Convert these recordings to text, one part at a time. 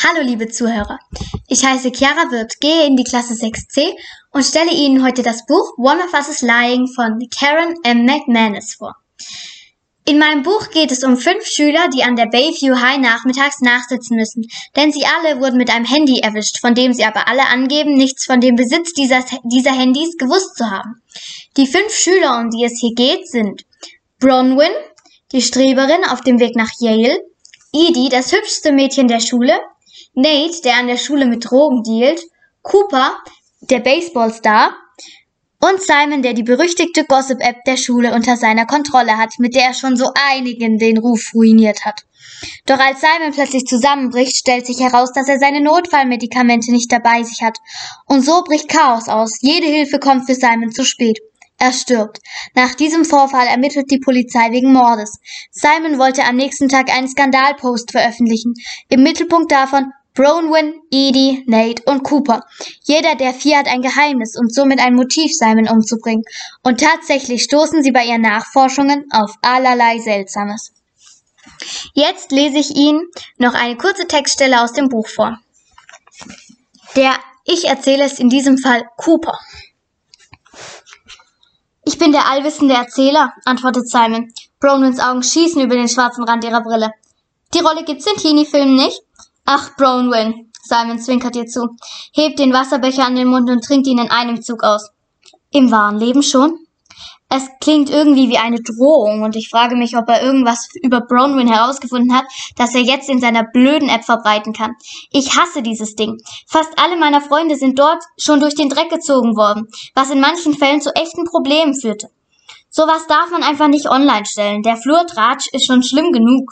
Hallo liebe Zuhörer, ich heiße Chiara Wirth, gehe in die Klasse 6c und stelle Ihnen heute das Buch One of Us is Lying von Karen M. McManus vor. In meinem Buch geht es um 5 Schüler, die an der Bayview High nachmittags nachsitzen müssen, denn sie alle wurden mit einem Handy erwischt, von dem sie aber alle angeben, nichts von dem Besitz dieser Handys gewusst zu haben. Die 5 Schüler, um die es hier geht, sind Bronwyn, die Streberin auf dem Weg nach Yale, Edie, das hübschste Mädchen der Schule, Nate, der an der Schule mit Drogen dealt, Cooper, der Baseballstar, und Simon, der die berüchtigte Gossip-App der Schule unter seiner Kontrolle hat, mit der er schon so einigen den Ruf ruiniert hat. Doch als Simon plötzlich zusammenbricht, stellt sich heraus, dass er seine Notfallmedikamente nicht dabei sich hat. Und so bricht Chaos aus. Jede Hilfe kommt für Simon zu spät. Er stirbt. Nach diesem Vorfall ermittelt die Polizei wegen Mordes. Simon wollte am nächsten Tag einen Skandalpost veröffentlichen. Im Mittelpunkt davon Bronwyn, Edie, Nate und Cooper. Jeder der 4 hat ein Geheimnis und somit ein Motiv, Simon umzubringen. Und tatsächlich stoßen sie bei ihren Nachforschungen auf allerlei Seltsames. Jetzt lese ich Ihnen noch eine kurze Textstelle aus dem Buch vor. Ich erzähle es in diesem Fall Cooper. Ich bin der allwissende Erzähler, antwortet Simon. Bronwyns Augen schießen über den schwarzen Rand ihrer Brille. Die Rolle gibt's in Teenie-Filmen nicht? Ach, Bronwyn, Simon zwinkert ihr zu, hebt den Wasserbecher an den Mund und trinkt ihn in einem Zug aus. Im wahren Leben schon? Es klingt irgendwie wie eine Drohung und ich frage mich, ob er irgendwas über Bronwyn herausgefunden hat, das er jetzt in seiner blöden App verbreiten kann. Ich hasse dieses Ding. Fast alle meiner Freunde sind dort schon durch den Dreck gezogen worden, was in manchen Fällen zu echten Problemen führte. Sowas darf man einfach nicht online stellen. Der Flurtratsch ist schon schlimm genug.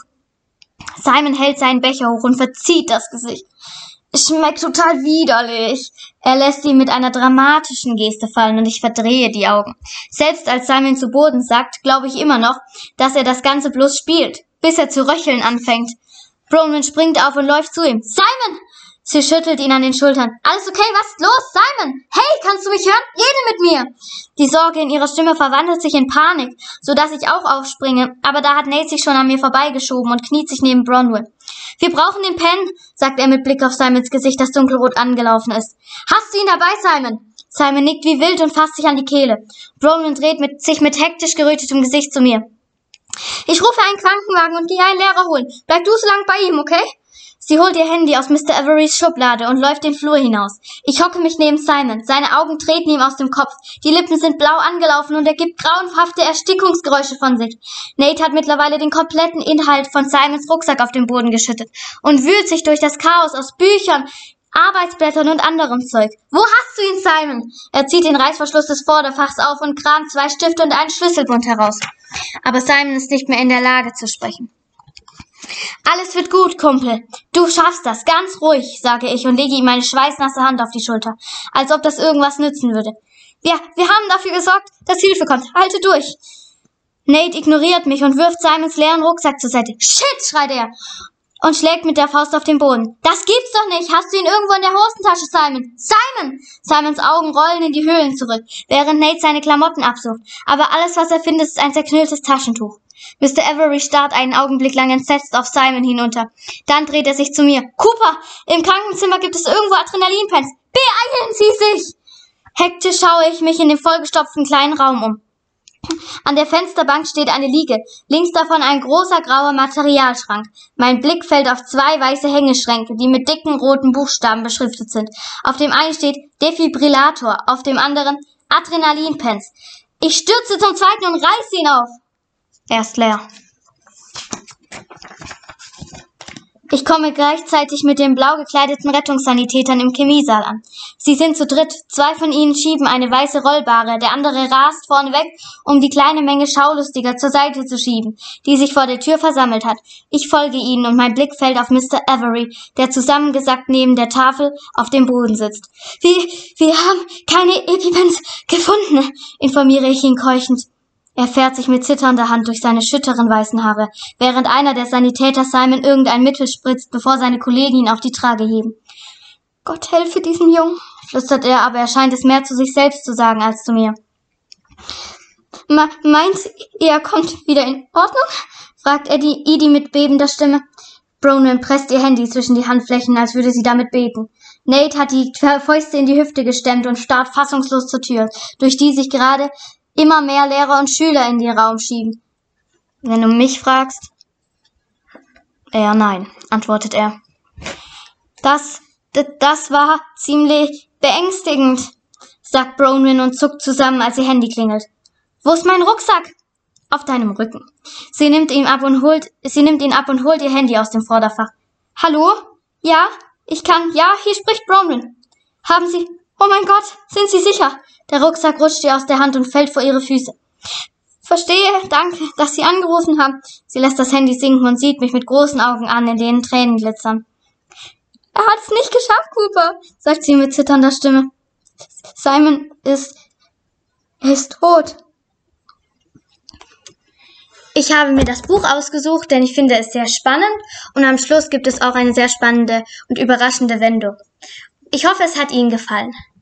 Simon hält seinen Becher hoch und verzieht das Gesicht. Es schmeckt total widerlich. Er lässt ihn mit einer dramatischen Geste fallen und ich verdrehe die Augen. Selbst als Simon zu Boden sackt, glaube ich immer noch, dass er das Ganze bloß spielt, bis er zu röcheln anfängt. Bronwyn springt auf und läuft zu ihm. Simon! Sie schüttelt ihn an den Schultern. Alles okay, was ist los? Simon! Hey, kannst du mich hören? Rede mit mir! Die Sorge in ihrer Stimme verwandelt sich in Panik, so dass ich auch aufspringe, aber da hat Nate sich schon an mir vorbeigeschoben und kniet sich neben Bronwyn. Wir brauchen den Pen, sagt er mit Blick auf Simons Gesicht, das dunkelrot angelaufen ist. Hast du ihn dabei, Simon? Simon nickt wie wild und fasst sich an die Kehle. Bronwyn dreht sich mit hektisch gerötetem Gesicht zu mir. Ich rufe einen Krankenwagen und gehe einen Lehrer holen. Bleib du so lang bei ihm, okay? Sie holt ihr Handy aus Mr. Averys Schublade und läuft den Flur hinaus. Ich hocke mich neben Simon. Seine Augen treten ihm aus dem Kopf. Die Lippen sind blau angelaufen und er gibt grauenhafte Erstickungsgeräusche von sich. Nate hat mittlerweile den kompletten Inhalt von Simons Rucksack auf den Boden geschüttet und wühlt sich durch das Chaos aus Büchern, Arbeitsblättern und anderem Zeug. Wo hast du ihn, Simon? Er zieht den Reißverschluss des Vorderfachs auf und kramt 2 Stifte und einen Schlüsselbund heraus. Aber Simon ist nicht mehr in der Lage zu sprechen. Alles wird gut, Kumpel. Du schaffst das, ganz ruhig, sage ich und lege ihm meine schweißnasse Hand auf die Schulter, als ob das irgendwas nützen würde. Wir haben dafür gesorgt, dass Hilfe kommt. Halte durch. Nate ignoriert mich und wirft Simons leeren Rucksack zur Seite. Shit, schreit er und schlägt mit der Faust auf den Boden. Das gibt's doch nicht. Hast du ihn irgendwo in der Hosentasche, Simon? Simon! Simons Augen rollen in die Höhlen zurück, während Nate seine Klamotten absucht. Aber alles, was er findet, ist ein zerknülltes Taschentuch. Mr. Avery starrt einen Augenblick lang entsetzt auf Simon hinunter. Dann dreht er sich zu mir. Cooper, im Krankenzimmer gibt es irgendwo Adrenalinpens. Beeilen Sie sich! Hektisch schaue ich mich in dem vollgestopften kleinen Raum um. An der Fensterbank steht eine Liege, links davon ein großer grauer Materialschrank. Mein Blick fällt auf 2 weiße Hängeschränke, die mit dicken roten Buchstaben beschriftet sind. Auf dem einen steht Defibrillator, auf dem anderen Adrenalinpens. Ich stürze zum zweiten und reiße ihn auf. Er ist leer. Ich komme gleichzeitig mit den blau gekleideten Rettungssanitätern im Chemiesaal an. Sie sind zu dritt. 2 von ihnen schieben eine weiße Rollbahre, der andere rast vorneweg, um die kleine Menge Schaulustiger zur Seite zu schieben, die sich vor der Tür versammelt hat. Ich folge ihnen und mein Blick fällt auf Mr. Avery, der zusammengesackt neben der Tafel auf dem Boden sitzt. Wir haben keine EpiPens gefunden, informiere ich ihn keuchend. Er fährt sich mit zitternder Hand durch seine schütteren weißen Haare, während einer der Sanitäter Simon irgendein Mittel spritzt, bevor seine Kollegen ihn auf die Trage heben. Gott helfe diesem Jungen, flüstert er, aber er scheint es mehr zu sich selbst zu sagen als zu mir. Meint ihr, er kommt wieder in Ordnung? Fragt Edie mit bebender Stimme. Bronwyn presst ihr Handy zwischen die Handflächen, als würde sie damit beten. Nate hat die Fäuste in die Hüfte gestemmt und starrt fassungslos zur Tür, durch die sich gerade immer mehr Lehrer und Schüler in den Raum schieben. Wenn du mich fragst? Eher nein, antwortet er. Das war ziemlich beängstigend, sagt Bronwyn und zuckt zusammen, als ihr Handy klingelt. Wo ist mein Rucksack? Auf deinem Rücken. Sie nimmt ihn ab und holt ihr Handy aus dem Vorderfach. Hallo? Ja? Ja, hier spricht Bronwyn. Haben Sie... Oh mein Gott, sind Sie sicher? Der Rucksack rutscht ihr aus der Hand und fällt vor ihre Füße. Verstehe, danke, dass Sie angerufen haben. Sie lässt das Handy sinken und sieht mich mit großen Augen an, in denen Tränen glitzern. Er hat es nicht geschafft, Cooper, sagt sie mit zitternder Stimme. Simon ist tot. Ich habe mir das Buch ausgesucht, denn ich finde es sehr spannend und am Schluss gibt es auch eine sehr spannende und überraschende Wendung. Ich hoffe, es hat Ihnen gefallen.